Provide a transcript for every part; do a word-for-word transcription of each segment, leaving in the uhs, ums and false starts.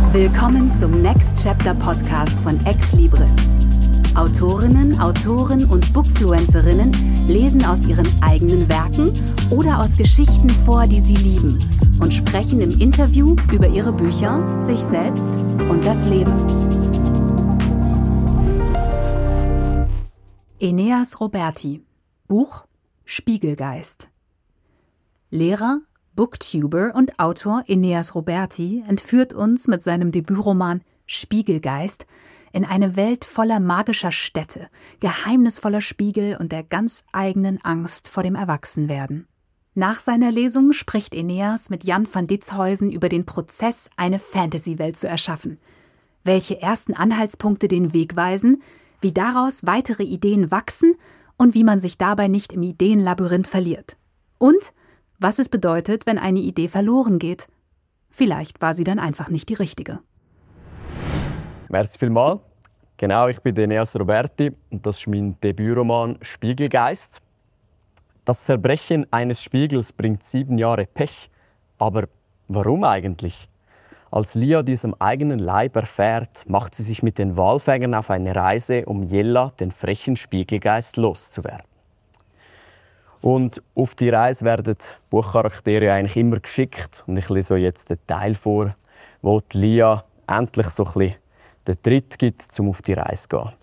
Willkommen zum Next Chapter Podcast von Ex Libris. Autorinnen, Autoren und Bookfluencerinnen lesen aus ihren eigenen Werken oder aus Geschichten vor, die sie lieben, und sprechen im Interview über ihre Bücher, sich selbst und das Leben. Eneas Roberti. Buch Spiegelgeist. Lehrer, Booktuber und Autor Eneas Roberti entführt uns mit seinem Debütroman Spiegelgeist in eine Welt voller magischer Städte, geheimnisvoller Spiegel und der ganz eigenen Angst vor dem Erwachsenwerden. Nach seiner Lesung spricht Eneas mit Jan van Ditshuysen über den Prozess, eine Fantasy-Welt zu erschaffen, welche ersten Anhaltspunkte den Weg weisen, wie daraus weitere Ideen wachsen und wie man sich dabei nicht im Ideenlabyrinth verliert. Und was es bedeutet, wenn eine Idee verloren geht. Vielleicht war sie dann einfach nicht die richtige. Merci vielmals. Genau, ich bin Eneas Roberti und das ist mein Debütroman Spiegelgeist. Das Zerbrechen eines Spiegels bringt sieben Jahre Pech. Aber warum eigentlich? Als Lia diesem eigenen Leib erfährt, macht sie sich mit den Walfängern auf eine Reise, um Jella, den frechen Spiegelgeist, loszuwerden. Und auf die Reise werden die Buchcharaktere eigentlich immer geschickt. Und ich lese euch jetzt den Teil vor, wo die Lia endlich so ein bisschen den Tritt gibt, um auf die Reise zu gehen.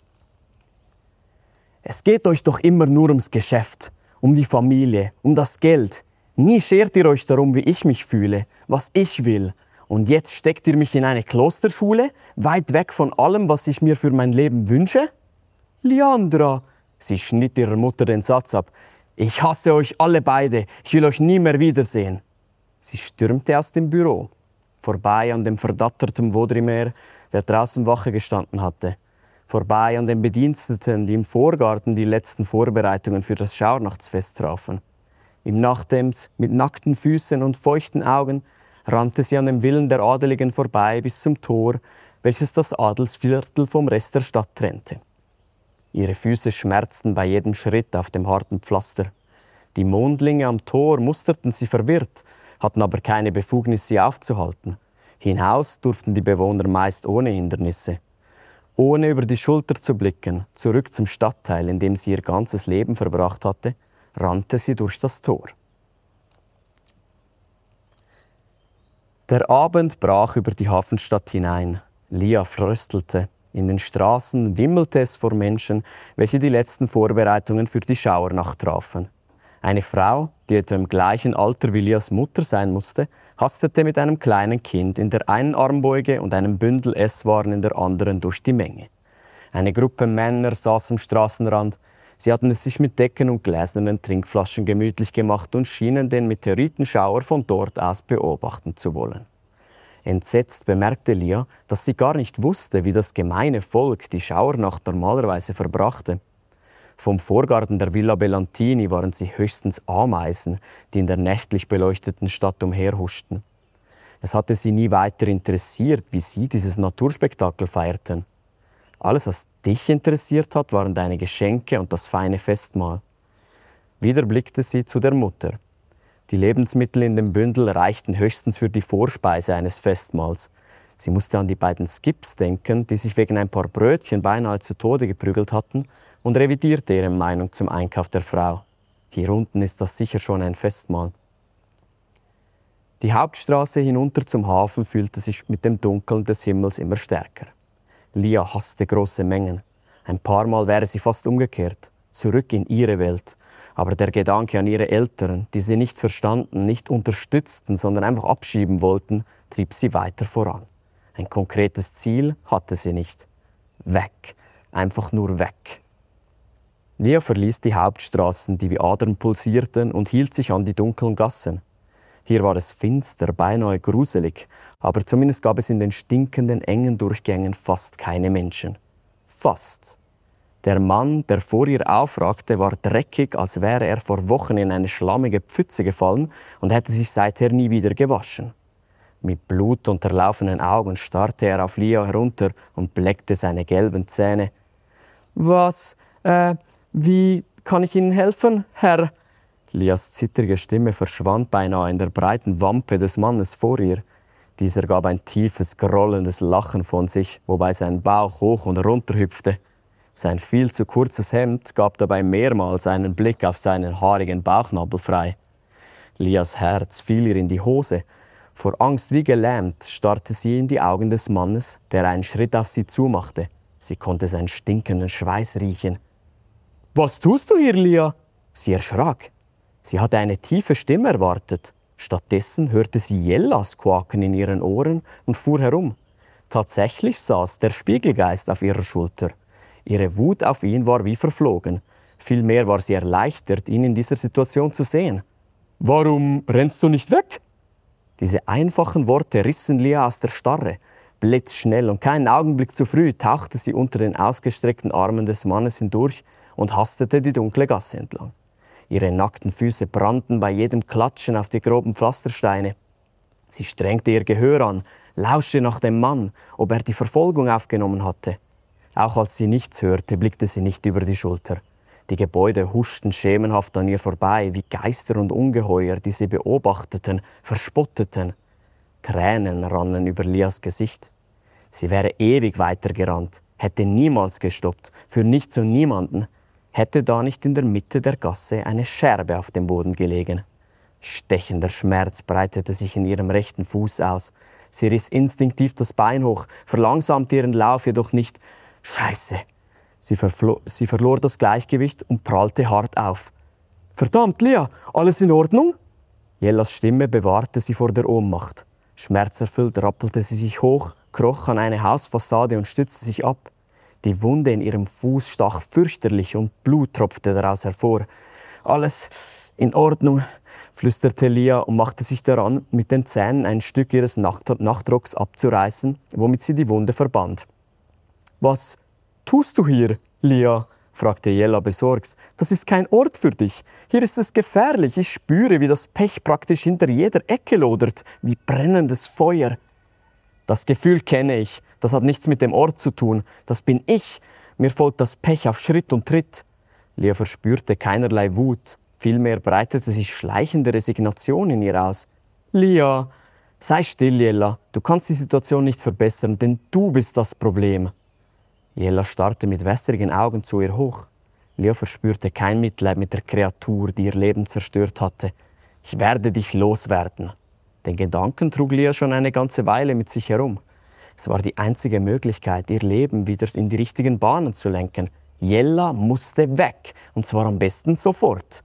Es geht euch doch immer nur ums Geschäft, um die Familie, um das Geld. Nie schert ihr euch darum, wie ich mich fühle, was ich will. Und jetzt steckt ihr mich in eine Klosterschule, weit weg von allem, was ich mir für mein Leben wünsche? Leandra, sie schnitt ihrer Mutter den Satz ab. Ich hasse euch alle beide. Ich will euch nie mehr wiedersehen. Sie stürmte aus dem Büro, vorbei an dem verdatterten Vaudremere, der draußen Wache gestanden hatte, vorbei an den Bediensteten, die im Vorgarten die letzten Vorbereitungen für das Schauernachtsfest trafen. Im Nachthemd, mit nackten Füßen und feuchten Augen, rannte sie an dem Villen der Adeligen vorbei bis zum Tor, welches das Adelsviertel vom Rest der Stadt trennte. Ihre Füße schmerzten bei jedem Schritt auf dem harten Pflaster. Die Mondlinge am Tor musterten sie verwirrt, hatten aber keine Befugnis, sie aufzuhalten. Hinaus durften die Bewohner meist ohne Hindernisse. Ohne über die Schulter zu blicken, zurück zum Stadtteil, in dem sie ihr ganzes Leben verbracht hatte, rannte sie durch das Tor. Der Abend brach über die Hafenstadt hinein. Lia fröstelte. In den Straßen wimmelte es vor Menschen, welche die letzten Vorbereitungen für die Schauernacht trafen. Eine Frau, die etwa im gleichen Alter wie Lias Mutter sein musste, hastete mit einem kleinen Kind in der einen Armbeuge und einem Bündel Esswaren in der anderen durch die Menge. Eine Gruppe Männer saß am Straßenrand. Sie hatten es sich mit Decken und gläsernen Trinkflaschen gemütlich gemacht und schienen den Meteoritenschauer von dort aus beobachten zu wollen. Entsetzt bemerkte Lia, dass sie gar nicht wusste, wie das gemeine Volk die Schauernacht normalerweise verbrachte. Vom Vorgarten der Villa Bellantini waren sie höchstens Ameisen, die in der nächtlich beleuchteten Stadt umherhuschten. Es hatte sie nie weiter interessiert, wie sie dieses Naturspektakel feierten. Alles, was dich interessiert hat, waren deine Geschenke und das feine Festmahl. Wieder blickte sie zu der Mutter. Die Lebensmittel in dem Bündel reichten höchstens für die Vorspeise eines Festmahls. Sie musste an die beiden Skips denken, die sich wegen ein paar Brötchen beinahe zu Tode geprügelt hatten, und revidierte ihre Meinung zum Einkauf der Frau. Hier unten ist das sicher schon ein Festmahl. Die Hauptstraße hinunter zum Hafen fühlte sich mit dem Dunkeln des Himmels immer stärker. Lia hasste große Mengen. Ein paar Mal wäre sie fast umgekehrt, zurück in ihre Welt. Aber der Gedanke an ihre Eltern, die sie nicht verstanden, nicht unterstützten, sondern einfach abschieben wollten, trieb sie weiter voran. Ein konkretes Ziel hatte sie nicht. Weg. Einfach nur weg. Lia verließ die Hauptstraßen, die wie Adern pulsierten, und hielt sich an die dunklen Gassen. Hier war es finster, beinahe gruselig, aber zumindest gab es in den stinkenden, engen Durchgängen fast keine Menschen. Fast. Der Mann, der vor ihr aufragte, war dreckig, als wäre er vor Wochen in eine schlammige Pfütze gefallen und hätte sich seither nie wieder gewaschen. Mit blutunterlaufenen Augen starrte er auf Lia herunter und bleckte seine gelben Zähne. »Was, äh, wie kann ich Ihnen helfen, Herr?« Lias zittrige Stimme verschwand beinahe in der breiten Wampe des Mannes vor ihr. Dieser gab ein tiefes, grollendes Lachen von sich, wobei sein Bauch hoch und runter hüpfte. Sein viel zu kurzes Hemd gab dabei mehrmals einen Blick auf seinen haarigen Bauchnabel frei. Lias Herz fiel ihr in die Hose. Vor Angst wie gelähmt starrte sie in die Augen des Mannes, der einen Schritt auf sie zumachte. Sie konnte seinen stinkenden Schweiß riechen. »Was tust du hier, Lia?« Sie erschrak. Sie hatte eine tiefe Stimme erwartet. Stattdessen hörte sie Jellas Quaken in ihren Ohren und fuhr herum. Tatsächlich saß der Spiegelgeist auf ihrer Schulter. Ihre Wut auf ihn war wie verflogen. Vielmehr war sie erleichtert, ihn in dieser Situation zu sehen. »Warum rennst du nicht weg?« Diese einfachen Worte rissen Lia aus der Starre. Blitzschnell und keinen Augenblick zu früh tauchte sie unter den ausgestreckten Armen des Mannes hindurch und hastete die dunkle Gasse entlang. Ihre nackten Füße brannten bei jedem Klatschen auf die groben Pflastersteine. Sie strengte ihr Gehör an, lauschte nach dem Mann, ob er die Verfolgung aufgenommen hatte. Auch als sie nichts hörte, blickte sie nicht über die Schulter. Die Gebäude huschten schemenhaft an ihr vorbei, wie Geister und Ungeheuer, die sie beobachteten, verspotteten. Tränen rannen über Lias Gesicht. Sie wäre ewig weitergerannt, hätte niemals gestoppt, für nichts und niemanden. Hätte da nicht in der Mitte der Gasse eine Scherbe auf dem Boden gelegen. Stechender Schmerz breitete sich in ihrem rechten Fuß aus. Sie riss instinktiv das Bein hoch, verlangsamte ihren Lauf jedoch nicht. Scheiße! Sie, sie verlor das Gleichgewicht und prallte hart auf. »Verdammt, Lia, alles in Ordnung?« Jellas Stimme bewahrte sie vor der Ohnmacht. Schmerzerfüllt rappelte sie sich hoch, kroch an eine Hausfassade und stützte sich ab. Die Wunde in ihrem Fuß stach fürchterlich und Blut tropfte daraus hervor. »Alles in Ordnung«, flüsterte Lia und machte sich daran, mit den Zähnen ein Stück ihres Nacht- Nachtrocks abzureißen, womit sie die Wunde verband. »Was tust du hier, Lia?« fragte Jella besorgt. »Das ist kein Ort für dich. Hier ist es gefährlich. Ich spüre, wie das Pech praktisch hinter jeder Ecke lodert, wie brennendes Feuer.« »Das Gefühl kenne ich. Das hat nichts mit dem Ort zu tun. Das bin ich. Mir folgt das Pech auf Schritt und Tritt.« Lia verspürte keinerlei Wut. Vielmehr breitete sich schleichende Resignation in ihr aus. »Lia, sei still, Jella. Du kannst die Situation nicht verbessern, denn du bist das Problem.« Jella starrte mit wässrigen Augen zu ihr hoch. Lia verspürte kein Mitleid mit der Kreatur, die ihr Leben zerstört hatte. »Ich werde dich loswerden.« Den Gedanken trug Lia schon eine ganze Weile mit sich herum. Es war die einzige Möglichkeit, ihr Leben wieder in die richtigen Bahnen zu lenken. Jella musste weg, und zwar am besten sofort.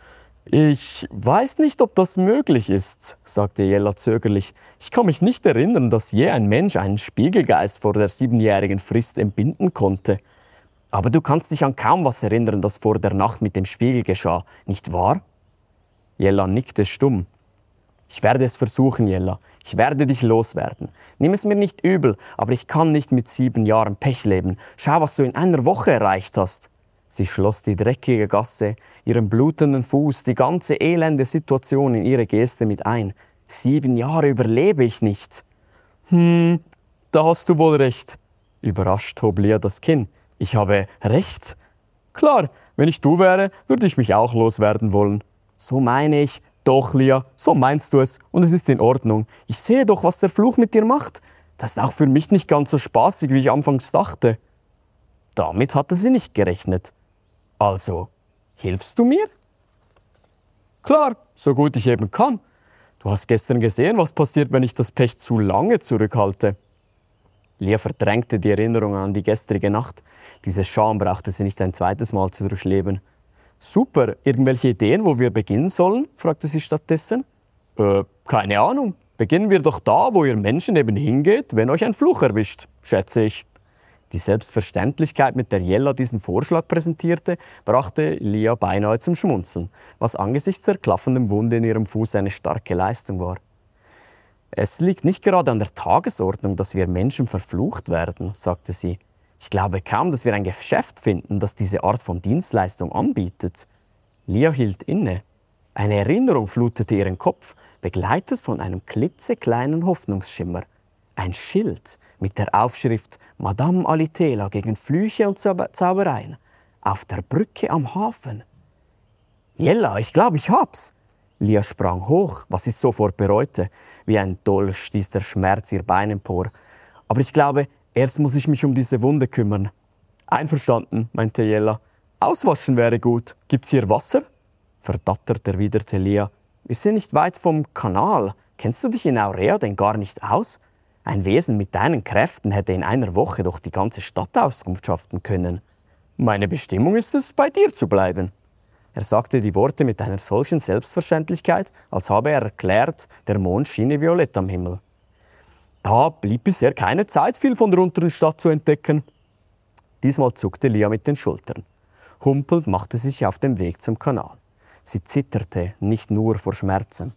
»Ich weiß nicht, ob das möglich ist«, sagte Jella zögerlich. »Ich kann mich nicht erinnern, dass je ein Mensch einen Spiegelgeist vor der siebenjährigen Frist entbinden konnte. Aber du kannst dich an kaum was erinnern, das vor der Nacht mit dem Spiegel geschah, nicht wahr?« Jella nickte stumm. »Ich werde es versuchen, Jella. Ich werde dich loswerden. Nimm es mir nicht übel, aber ich kann nicht mit sieben Jahren Pech leben. Schau, was du in einer Woche erreicht hast.« Sie schloss die dreckige Gasse, ihren blutenden Fuß, die ganze elende Situation in ihre Geste mit ein. »Sieben Jahre überlebe ich nicht.« »Hm, da hast du wohl recht.« Überrascht hob Lia das Kinn. »Ich habe recht?« »Klar, wenn ich du wäre, würde ich mich auch loswerden wollen.« »So meine ich.« »Doch, Lia, so meinst du es und es ist in Ordnung. Ich sehe doch, was der Fluch mit dir macht. Das ist auch für mich nicht ganz so spaßig, wie ich anfangs dachte.« Damit hatte sie nicht gerechnet. »Also, hilfst du mir?« »Klar, so gut ich eben kann. Du hast gestern gesehen, was passiert, wenn ich das Pech zu lange zurückhalte.« Lia verdrängte die Erinnerung an die gestrige Nacht. Diese Scham brauchte sie nicht ein zweites Mal zu durchleben. »Super, irgendwelche Ideen, wo wir beginnen sollen?« fragte sie stattdessen. Äh, keine Ahnung. Beginnen wir doch da, wo ihr Menschen eben hingeht, wenn euch ein Fluch erwischt, schätze ich.« Die Selbstverständlichkeit, mit der Jella diesen Vorschlag präsentierte, brachte Lia beinahe zum Schmunzeln, was angesichts der klaffenden Wunde in ihrem Fuß eine starke Leistung war. »Es liegt nicht gerade an der Tagesordnung, dass wir Menschen verflucht werden«, sagte sie. »Ich glaube kaum, dass wir ein Geschäft finden, das diese Art von Dienstleistung anbietet.« Lia hielt inne. Eine Erinnerung flutete ihren Kopf, begleitet von einem klitzekleinen Hoffnungsschimmer. Ein Schild mit der Aufschrift »Madame Alitela gegen Flüche und Zaubereien« auf der Brücke am Hafen. »Jella, ich glaube, ich hab's!« Lia sprang hoch, was sie sofort bereute. Wie ein Dolch stieß der Schmerz ihr Bein empor. Aber ich glaube, erst muss ich mich um diese Wunde kümmern. Einverstanden, meinte Jella. Auswaschen wäre gut. Gibt's hier Wasser? Verdattert erwiderte Lia. Wir sind nicht weit vom Kanal. Kennst du dich in Aurea denn gar nicht aus? Ein Wesen mit deinen Kräften hätte in einer Woche doch die ganze Stadt auskundschaften können. Meine Bestimmung ist es, bei dir zu bleiben. Er sagte die Worte mit einer solchen Selbstverständlichkeit, als habe er erklärt, der Mond schiene violett am Himmel. Da blieb bisher keine Zeit, viel von der unteren Stadt zu entdecken. Diesmal zuckte Lia mit den Schultern. Humpelnd machte sie sich auf den Weg zum Kanal. Sie zitterte nicht nur vor Schmerzen.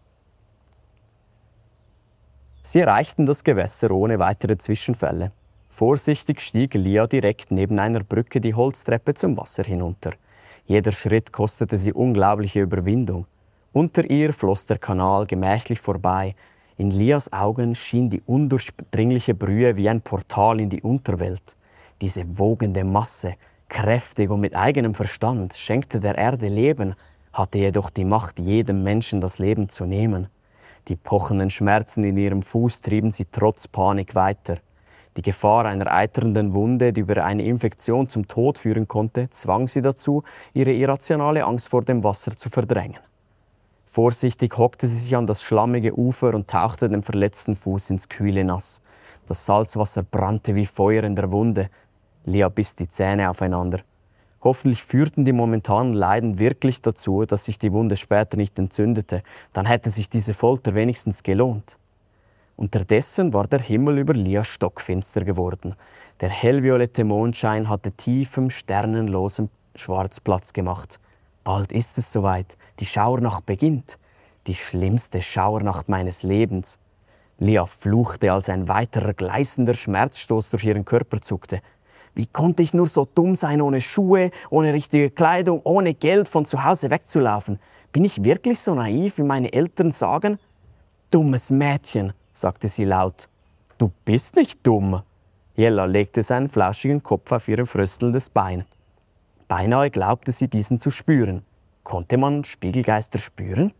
Sie erreichten das Gewässer ohne weitere Zwischenfälle. Vorsichtig stieg Lia direkt neben einer Brücke die Holztreppe zum Wasser hinunter. Jeder Schritt kostete sie unglaubliche Überwindung. Unter ihr floss der Kanal gemächlich vorbei. In Lias Augen schien die undurchdringliche Brühe wie ein Portal in die Unterwelt. Diese wogende Masse, kräftig und mit eigenem Verstand, schenkte der Erde Leben, hatte jedoch die Macht, jedem Menschen das Leben zu nehmen. Die pochenden Schmerzen in ihrem Fuß trieben sie trotz Panik weiter. Die Gefahr einer eiternden Wunde, die über eine Infektion zum Tod führen konnte, zwang sie dazu, ihre irrationale Angst vor dem Wasser zu verdrängen. Vorsichtig hockte sie sich an das schlammige Ufer und tauchte den verletzten Fuß ins kühle Nass. Das Salzwasser brannte wie Feuer in der Wunde. Lia biss die Zähne aufeinander. Hoffentlich führten die momentanen Leiden wirklich dazu, dass sich die Wunde später nicht entzündete. Dann hätte sich diese Folter wenigstens gelohnt. Unterdessen war der Himmel über Lia stockfinster geworden. Der hellviolette Mondschein hatte tiefem, sternenlosem Schwarz Platz gemacht. Bald ist es soweit. Die Schauernacht beginnt. Die schlimmste Schauernacht meines Lebens. Lia fluchte, als ein weiterer gleißender Schmerzstoß durch ihren Körper zuckte. Wie konnte ich nur so dumm sein, ohne Schuhe, ohne richtige Kleidung, ohne Geld von zu Hause wegzulaufen? Bin ich wirklich so naiv, wie meine Eltern sagen? Dummes Mädchen, sagte sie laut. Du bist nicht dumm. Jella legte seinen flauschigen Kopf auf ihr fröstelndes Bein. Beinahe glaubte sie, diesen zu spüren. Konnte man Spiegelgeister spüren?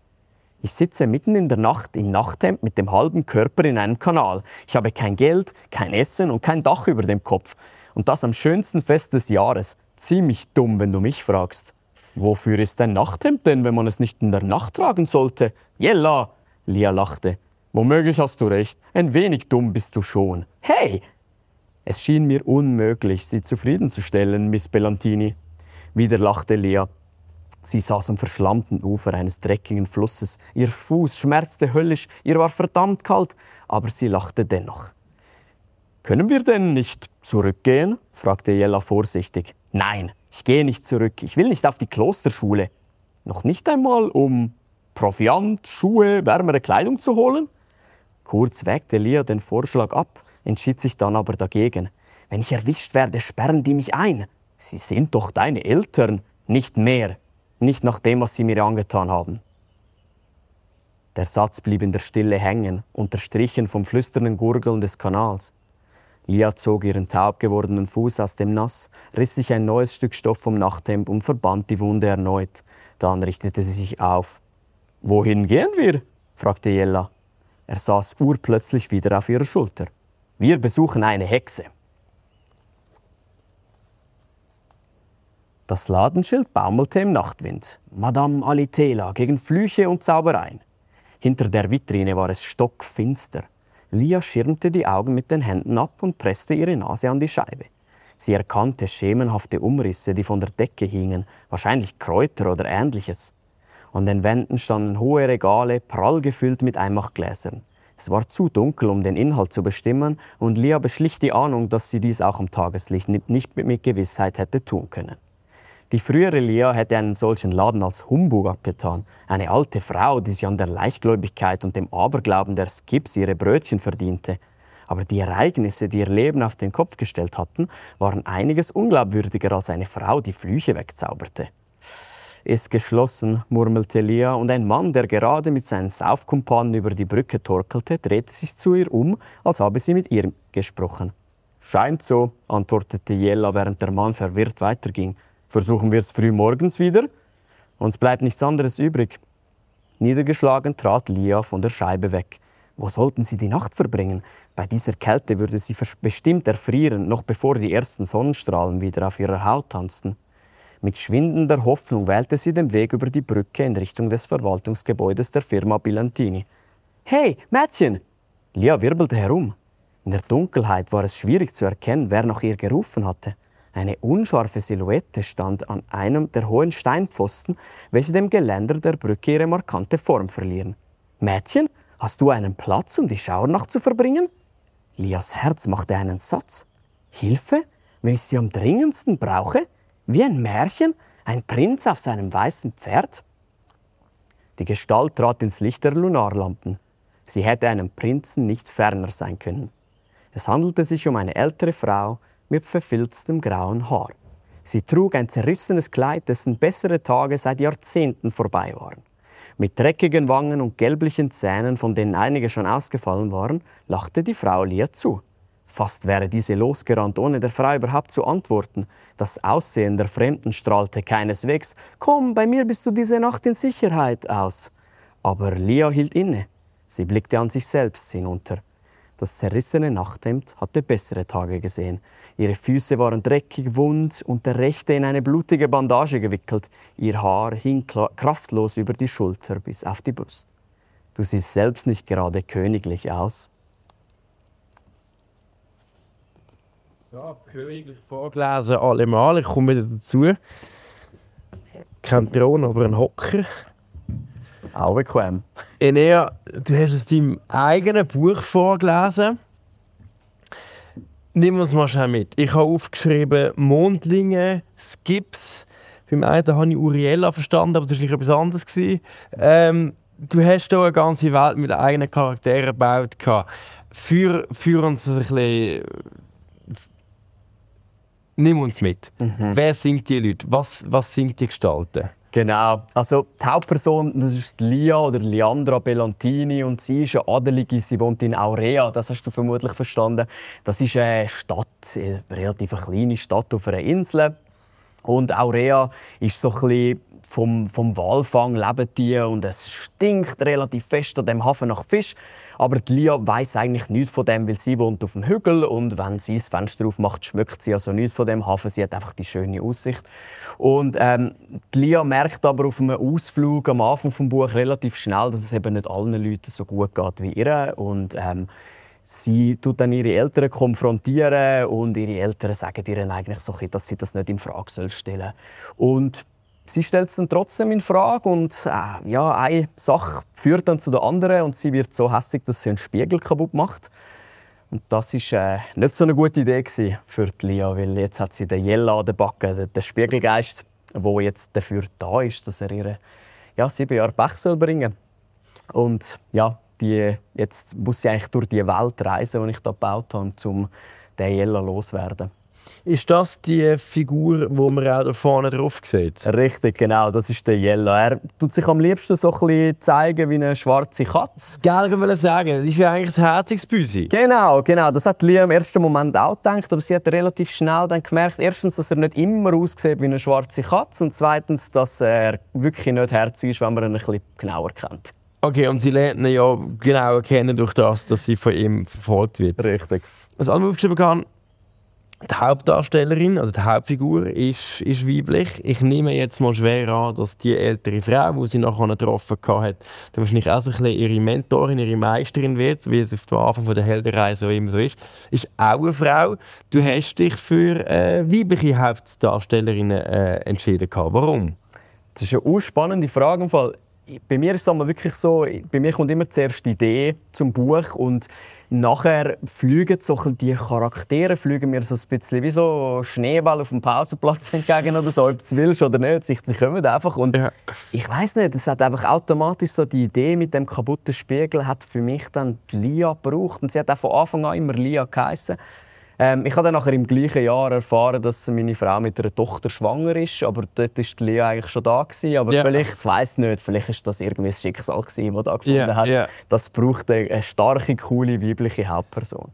Ich sitze mitten in der Nacht im Nachthemd mit dem halben Körper in einem Kanal. Ich habe kein Geld, kein Essen und kein Dach über dem Kopf. Und das am schönsten Fest des Jahres. Ziemlich dumm, wenn du mich fragst. Wofür ist ein Nachthemd denn, wenn man es nicht in der Nacht tragen sollte? Jella! Lia lachte. Womöglich hast du recht. Ein wenig dumm bist du schon. Hey! Es schien mir unmöglich, sie zufriedenzustellen, Miss Bellantini. Wieder lachte Lia. Sie saß am verschlammten Ufer eines dreckigen Flusses. Ihr Fuß schmerzte höllisch, ihr war verdammt kalt, aber sie lachte dennoch. »Können wir denn nicht zurückgehen?« fragte Jella vorsichtig. »Nein, ich gehe nicht zurück. Ich will nicht auf die Klosterschule. Noch nicht einmal, um Proviant, Schuhe, wärmere Kleidung zu holen?« Kurz wägte Lia den Vorschlag ab, entschied sich dann aber dagegen. »Wenn ich erwischt werde, sperren die mich ein. Sie sind doch deine Eltern. Nicht mehr. Nicht nach dem, was sie mir angetan haben.« Der Satz blieb in der Stille hängen, unterstrichen vom flüsternden Gurgeln des Kanals. Lia zog ihren taub gewordenen Fuß aus dem Nass, riss sich ein neues Stück Stoff vom Nachthemd und verband die Wunde erneut. Dann richtete sie sich auf. »Wohin gehen wir?« fragte Jella. Er saß urplötzlich wieder auf ihrer Schulter. »Wir besuchen eine Hexe.« Das Ladenschild baumelte im Nachtwind. Madame Alitela gegen Flüche und Zaubereien. Hinter der Vitrine war es stockfinster. Lia schirmte die Augen mit den Händen ab und presste ihre Nase an die Scheibe. Sie erkannte schemenhafte Umrisse, die von der Decke hingen, wahrscheinlich Kräuter oder Ähnliches. An den Wänden standen hohe Regale, prall gefüllt mit Einmachgläsern. Es war zu dunkel, um den Inhalt zu bestimmen, und Lia beschlich die Ahnung, dass sie dies auch am Tageslicht nicht mit Gewissheit hätte tun können. Die frühere Lia hätte einen solchen Laden als Humbug abgetan. Eine alte Frau, die sich an der Leichtgläubigkeit und dem Aberglauben der Skips ihre Brötchen verdiente. Aber die Ereignisse, die ihr Leben auf den Kopf gestellt hatten, waren einiges unglaubwürdiger als eine Frau, die Flüche wegzauberte. »Ist geschlossen«, murmelte Lia, und ein Mann, der gerade mit seinen Saufkumpanen über die Brücke torkelte, drehte sich zu ihr um, als habe sie mit ihr gesprochen. »Scheint so«, antwortete Jella, während der Mann verwirrt weiterging. »Versuchen wir es früh morgens wieder? Uns bleibt nichts anderes übrig.« Niedergeschlagen trat Lia von der Scheibe weg. Wo sollten sie die Nacht verbringen? Bei dieser Kälte würde sie bestimmt erfrieren, noch bevor die ersten Sonnenstrahlen wieder auf ihrer Haut tanzten. Mit schwindender Hoffnung wählte sie den Weg über die Brücke in Richtung des Verwaltungsgebäudes der Firma Bilantini. »Hey, Mädchen!« Lia wirbelte herum. In der Dunkelheit war es schwierig zu erkennen, wer nach ihr gerufen hatte. Eine unscharfe Silhouette stand an einem der hohen Steinpfosten, welche dem Geländer der Brücke ihre markante Form verlieren. »Mädchen, hast du einen Platz, um die Schauernacht zu verbringen?« Lias Herz machte einen Satz. »Hilfe, wenn ich sie am dringendsten brauche? Wie ein Märchen? Ein Prinz auf seinem weißen Pferd?« Die Gestalt trat ins Licht der Lunarlampen. Sie hätte einem Prinzen nicht ferner sein können. Es handelte sich um eine ältere Frau mit verfilztem grauen Haar. Sie trug ein zerrissenes Kleid, dessen bessere Tage seit Jahrzehnten vorbei waren. Mit dreckigen Wangen und gelblichen Zähnen, von denen einige schon ausgefallen waren, lachte die Frau Lia zu. Fast wäre diese losgerannt, ohne der Frau überhaupt zu antworten. Das Aussehen der Fremden strahlte keineswegs »Komm, bei mir bist du diese Nacht in Sicherheit« aus. Aber Lia hielt inne. Sie blickte an sich selbst hinunter. Das zerrissene Nachthemd hatte bessere Tage gesehen. Ihre Füße waren dreckig, wund und der rechte in eine blutige Bandage gewickelt. Ihr Haar hing kraftlos über die Schulter bis auf die Brust. »Du siehst selbst nicht gerade königlich aus.« Ja, königlich vorgelesen, allemal. Ich komme wieder dazu. Kein Thron, aber ein Hocker. Auch bequem. Enea, du hast aus deinem eigenen Buch vorgelesen. Nimm uns mal schnell mit. Ich habe aufgeschrieben Mondlinge, Skips. Beim einen habe ich Uriella verstanden, aber das war etwas anderes. Ähm, du hast hier eine ganze Welt mit eigenen Charakteren gebaut. Führ, führ uns das ein bisschen... Nimm uns mit. Mhm. Wer sind die Leute? Was, was sind die Gestalten? Genau. Also die Hauptperson, das ist Lia oder Leandra Bellantini und sie ist eine Adelige. Sie wohnt in Aurea, das hast du vermutlich verstanden. Das ist eine Stadt, eine relativ kleine Stadt auf einer Insel. Und Aurea ist so ein bisschen vom, vom Walfang leben die und es stinkt relativ fest an dem Hafen nach Fisch. Aber die Lia weiss eigentlich nichts von dem, weil sie wohnt auf dem Hügel und wenn sie das Fenster aufmacht, schmeckt sie also nichts von dem Hafen. Sie hat einfach die schöne Aussicht. Und ähm, die Lia merkt aber auf einem Ausflug am Anfang des Buches relativ schnell, dass es eben nicht allen Leuten so gut geht wie ihr. Und ähm, sie tut dann ihre Eltern konfrontieren und ihre Eltern sagen ihr eigentlich so, dass sie das nicht in Frage stellen soll. Und sie stellt es dann trotzdem in Frage und äh, ja, eine Sache führt dann zu der anderen und sie wird so hässig, dass sie einen Spiegel kaputt macht. Und das war äh, nicht so eine gute Idee für die Lia, weil jetzt hat sie den Jella an der Backe, den, den Spiegelgeist, der jetzt dafür da ist, dass er ihre ja, sieben Jahre Pech soll bringen. Und ja, die, jetzt muss sie eigentlich durch die Welt reisen, die ich da gebaut habe, um den Jella loszuwerden. Ist das die Figur, die man auch da vorne drauf sieht? Richtig, genau. Das ist der Jella. Er tut sich am liebsten so ein bisschen zeigen wie eine schwarze Katze. Gell, ich wollte sagen, das ist ja eigentlich ein herziges Büsi. Genau, genau. Das hat Lia im ersten Moment auch gedacht, aber sie hat relativ schnell dann gemerkt, erstens, dass er nicht immer aussieht wie eine schwarze Katze und zweitens, dass er wirklich nicht herzig ist, wenn man ihn ein bisschen genauer kennt. Okay, und sie lernt ihn ja genau kennen durch das, dass sie von ihm verfolgt wird. Richtig. Was ich aufgeschrieben habe, die Hauptdarstellerin, also die Hauptfigur, ist, ist weiblich. Ich nehme jetzt mal schwer an, dass die ältere Frau, die sie nachher getroffen hat, dann wahrscheinlich auch so ein bisschen ihre Mentorin, ihre Meisterin wird, wie es auf dem Anfang der Heldenreise immer so ist. Ist auch eine Frau. Du hast dich für äh, weibliche Hauptdarstellerinnen äh, entschieden. Warum? Das ist eine spannende Frage. Im Fall. Bei mir ist es wirklich so, bei mir kommt immer zuerst die Idee zum Buch und nachher fliegen so die Charaktere fliegen mir so ein bisschen wie so Schneeball auf dem Pausenplatz entgegen oder so, ob du es willst oder nicht. Sie kommen einfach und ja. Ich weiss nicht, es hat einfach automatisch so die Idee mit dem kaputten Spiegel hat für mich dann Lia gebraucht und sie hat auch von Anfang an immer Lia geheissen. Ähm, ich habe dann nachher im gleichen Jahr erfahren, dass meine Frau mit einer Tochter schwanger ist, aber dort war Lia eigentlich schon da gewesen. Aber yeah. vielleicht, ich weiss nicht, vielleicht ist das irgendwie ein Schicksal gewesen, das da gefunden yeah, hat. Yeah. Das braucht eine starke, coole weibliche Hauptperson.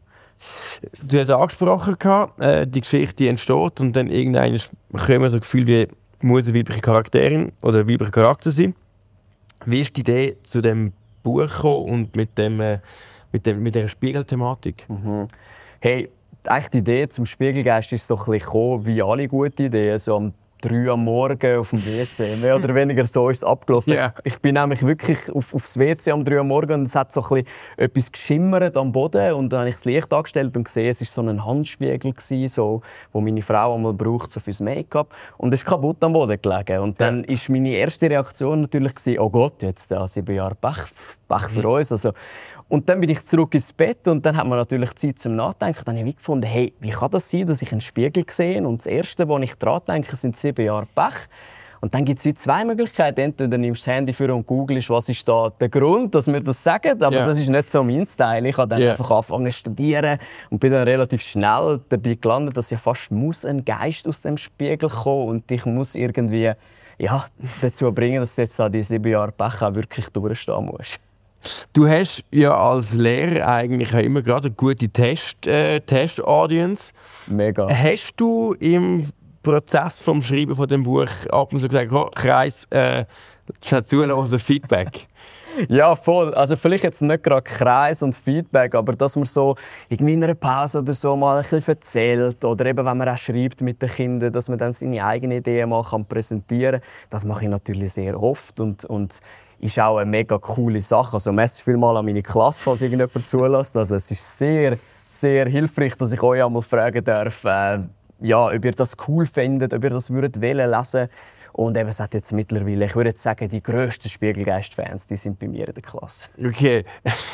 Du hast angesprochen, äh, die Geschichte entsteht und dann irgendwann kommt so ein Gefühl wie muss eine weibliche Charakterin oder ein weiblicher Charakter sein. Wie ist die Idee zu dem Buch gekommen und mit, dem, äh, mit, dem, mit der Spiegelthematik? Mhm. Hey, eigentlich die Idee zum Spiegelgeist ist so ein bisschen gekommen, wie alle gute Ideen. So am drei am Morgen auf dem W C. Mehr oder weniger so ist es abgelaufen. Yeah. Ich, ich bin nämlich wirklich auf, aufs W C am drei am Morgen und es hat so ein bisschen etwas geschimmert am Boden. Und dann habe ich das Licht angestellt und gesehen, es war so ein Handspiegel, so, wo meine Frau einmal braucht so fürs Make-up. Und es ist kaputt am Boden gelegen. Und dann war meine erste Reaktion natürlich, oh Gott, jetzt ja, sieben Jahre Pech, Pech für uns. Also, und dann bin ich zurück ins Bett und dann hat man natürlich Zeit zum Nachdenken. Dann habe ich gefunden, hey, wie kann das sein, dass ich einen Spiegel sehe? Und das Erste, wo ich daran denke, sind sieben Jahre Pech. Und dann gibt es zwei Möglichkeiten. Entweder nimmst du das Handy für und googelst, was ist da der Grund, dass wir das sagen. Aber yeah. das ist nicht so mein Style. Ich habe dann yeah. einfach angefangen zu studieren und bin dann relativ schnell dabei gelandet, dass ja fast muss ein Geist aus dem Spiegel kommen und ich muss irgendwie ja, dazu bringen, dass du jetzt an die sieben Jahre Pech auch wirklich durchstehen musst. Du hast ja als Lehrer eigentlich immer gerade eine gute Test, äh, Test-Audience. Mega. Hast du im Prozess vom Schreiben von dem Buch ab und zu gesagt, oh, Kreis, äh, schnell zuhören, Feedback? Ja, voll. Also vielleicht jetzt nicht gerade Kreis und Feedback, aber dass man so irgendwie in einer Pause oder so mal ein bisschen erzählt oder eben, wenn man auch schreibt mit den Kindern, dass man dann seine eigenen Ideen mal präsentieren kann. Das mache ich natürlich sehr oft und, und ist auch eine mega coole Sache. Also merci vielmals an meine Klasse, falls irgendjemand zulässt. Also es ist sehr, sehr hilfreich, dass ich euch einmal fragen darf, äh, ja, ob ihr das cool findet, ob ihr das würdet lesen würdet. Und eben, es hat jetzt mittlerweile, ich würde jetzt sagen, die grössten Spiegelgeist-Fans, die sind bei mir in der Klasse. Okay.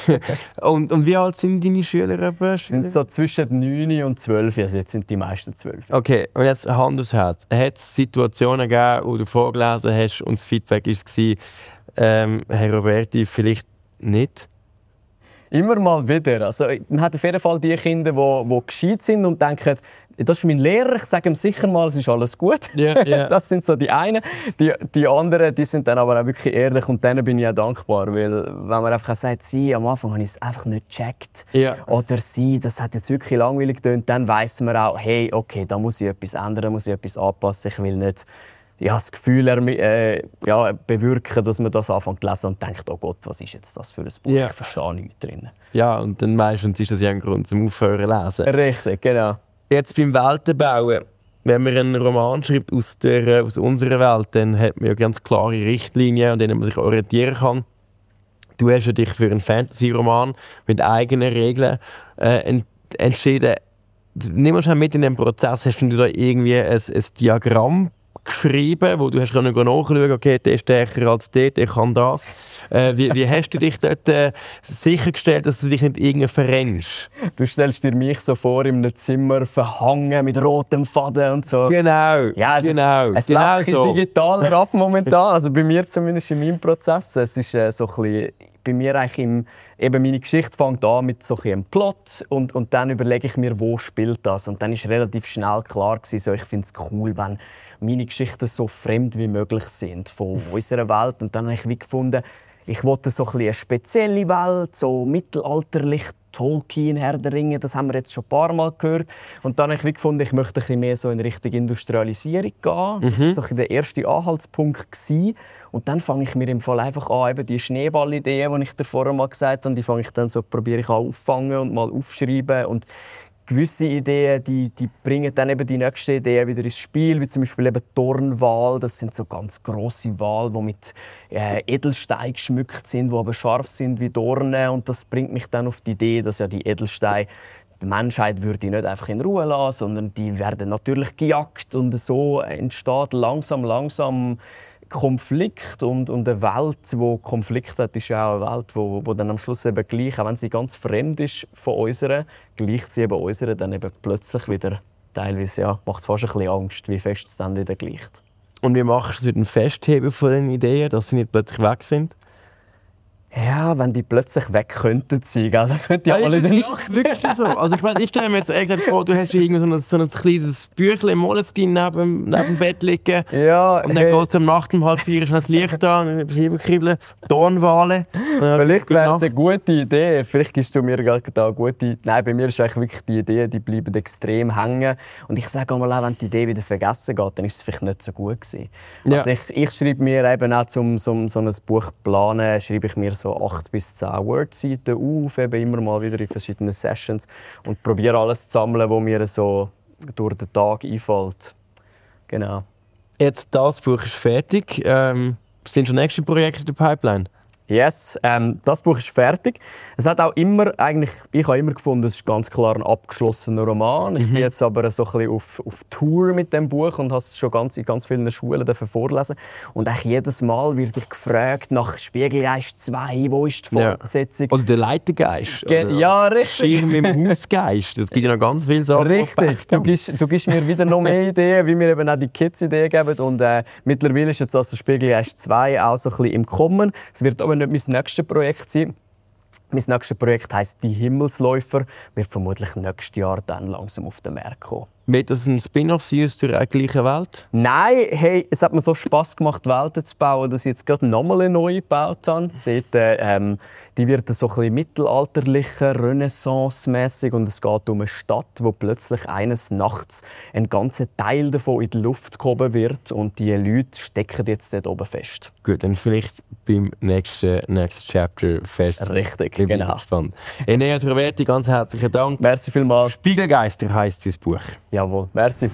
und, und wie alt sind deine Schüler? Es sind so zwischen neun und zwölf, also jetzt sind die meisten zwölf. Okay, und jetzt Hand aufs Herz. Hat es Situationen gegeben, wo du vorgelesen hast und das Feedback war, ähm, Herr Roberti, vielleicht nicht? Immer mal wieder. Also, man hat auf jeden Fall die Kinder, die, die gescheit sind und denken, das ist mein Lehrer, ich sage ihm sicher mal, es ist alles gut. Yeah, yeah. Das sind so die einen. Die, die anderen die sind dann aber auch wirklich ehrlich und denen bin ich auch dankbar. Weil wenn man einfach sagt, sie, am Anfang habe ich es einfach nicht gecheckt. Yeah. Oder sie, das hat jetzt wirklich langweilig getönt, dann weiss man auch, hey, okay, da muss ich etwas ändern, muss ich etwas anpassen. Ich will nicht ja, das Gefühl äh, ja, bewirken, dass man das anfängt zu lesen und denkt, oh Gott, was ist jetzt das für ein Buch? Yeah. Ich verstehe nichts drin. Ja, und dann meistens ist das ja ein Grund zum Aufhören zu lesen. Richtig, genau. Jetzt beim Weltenbauen, wenn man einen Roman schreibt aus, der, aus unserer Welt, dann hat man ja ganz klare Richtlinien, an denen man sich orientieren kann. Du hast ja dich für einen Fantasy-Roman mit eigenen Regeln äh, entschieden. Nimm uns mit in den Prozess. Hast du da irgendwie ein, ein Diagramm geschrieben, wo du hast nachschauen kannst, okay, der ist stärker als der, der kann das. Äh, wie, wie hast du dich dort äh, sichergestellt, dass du dich nicht irgendwie verrennst? Du stellst dir mich so vor, in einem Zimmer verhangen mit rotem Faden und so. Genau, ja, es, genau. Es genau läuft so. digitaler ab momentan, also bei mir zumindest in meinem Prozess. Es ist äh, so ein bisschen bei mir eigentlich im, eben meine Geschichte fängt an mit so einem Plot und, und dann überlege ich mir, wo spielt das. Und dann ist relativ schnell klar gewesen, so, ich finde es cool, wenn meine Geschichten so fremd wie möglich sind von unserer Welt. Und dann habe ich wie gefunden, ich wollte so ein eine spezielle Welt, so mittelalterlich, Tolkien, Herr der Ringe, das haben wir jetzt schon ein paar Mal gehört. Und dann habe ich wie gefunden, ich möchte ein bisschen mehr so in Richtung Industrialisierung gehen. Das war so der erste Anhaltspunkt gewesen. Und dann fange ich mir im Fall einfach an, eben die Schneeballideen, die ich dir vorher mal gesagt habe, die fange ich dann so, probiere ich auffangen und mal aufschreiben. Und gewisse Ideen, die, die bringen dann eben die nächsten Ideen wieder ins Spiel, wie zum Beispiel eben Dornwal. Das sind so ganz grosse Wale, die mit äh, Edelsteinen geschmückt sind, die aber scharf sind wie Dornen. Und das bringt mich dann auf die Idee, dass ja die Edelsteine die Menschheit würde nicht einfach in Ruhe lassen, sondern die werden natürlich gejagt. Und so entsteht langsam, langsam Konflikt und, und eine Welt, die Konflikt hat, ist ja auch eine Welt, wo, wo dann am Schluss eben gleich, auch wenn sie ganz fremd ist von unserer, gleicht sie eben unserer dann eben plötzlich wieder teilweise, ja, macht es fast ein bisschen Angst, wie fest es dann wieder gleicht. Und wie machst du es mit dem Festheben von den Ideen, dass sie nicht plötzlich weg sind? Ja, wenn die plötzlich weg könnten sein, gell? Dann könnten die Ja, alle ist dann es doch wirklich so. Also ich, mein, ich stelle mir jetzt irgendwie vor, du hast irgendwie so ein, so ein kleines Büchlein Moleskine neben, neben dem Bett liegen. Ja, und dann hey. geht es um Nacht um halb vier, ist das Licht an, dann etwas überkribbeln, Dornwale. Vielleicht wäre es eine gute Idee. Vielleicht gibst du mir gerade eine gute Idee. Nein, bei mir ist eigentlich wirklich die Idee, die bleiben extrem hängen. Und ich sage auch mal, wenn die Idee wieder vergessen geht, dann ist es vielleicht nicht so gut gewesen. Ja. Also ich, ich schreibe mir eben auch, um so, so ein Buch zu planen, schreibe ich mir so acht bis zehn Word-Seiten auf, eben immer mal wieder in verschiedenen Sessions und probiere alles zu sammeln, was mir so durch den Tag einfällt. Genau. Jetzt, das Buch ist fertig. Ähm, sind schon nächste Projekte in der Pipeline? Yes, ähm, das Buch ist fertig. Es hat auch immer, eigentlich, ich habe immer gefunden, es ist ganz klar ein abgeschlossener Roman. Ich bin jetzt aber so ein bisschen auf, auf Tour mit dem Buch und habe es schon ganz, in ganz vielen Schulen vorlesen. Und eigentlich jedes Mal wird ich gefragt nach Spiegelgeist zwei, wo ist die Fortsetzung? Ja. Oder der Leitergeist. Ge- oder ja, richtig. Schirm im Hausgeist. Es gibt ja noch ganz viele Sachen. Richtig. Du gibst, du gibst mir wieder noch mehr Ideen, wie mir eben auch die Kids Ideen geben. Und äh, mittlerweile ist jetzt also Spiegelgeist zwei auch so ein bisschen im Kommen. Es wird aber nicht mein nächstes Projekt sein. Mein nächstes Projekt heisst «Die Himmelsläufer», wird vermutlich nächstes Jahr dann langsam auf den Markt kommen. Wird das ein Spin-off sein aus der gleichen Welt? Nein, hey, es hat mir so Spass gemacht, Welten zu bauen, dass ich jetzt gerade nochmal eine neue gebaut habe. Dort, ähm, die wird so ein bisschen mittelalterlicher, renaissance-mässig und es geht um eine Stadt, wo plötzlich eines Nachts ein ganzer Teil davon in die Luft gehoben wird und die Leute stecken jetzt dort oben fest. Gut, dann vielleicht beim nächsten Next Chapter fest. Richtig, ich bin genau. gespannt. Eneas Roberti, ganz herzlichen Dank. Merci vielmals. Spiegelgeister heisst dieses Buch. Jawohl, merci.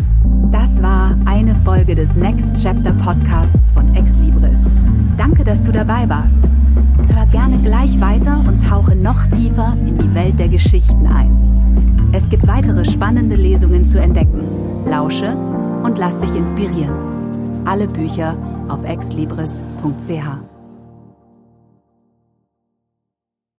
Das war eine Folge des Next Chapter Podcasts von Exlibris. Danke, dass du dabei warst. Hör gerne gleich weiter und tauche noch tiefer in die Welt der Geschichten ein. Es gibt weitere spannende Lesungen zu entdecken. Lausche und lass dich inspirieren. Alle Bücher auf exlibris punkt c h.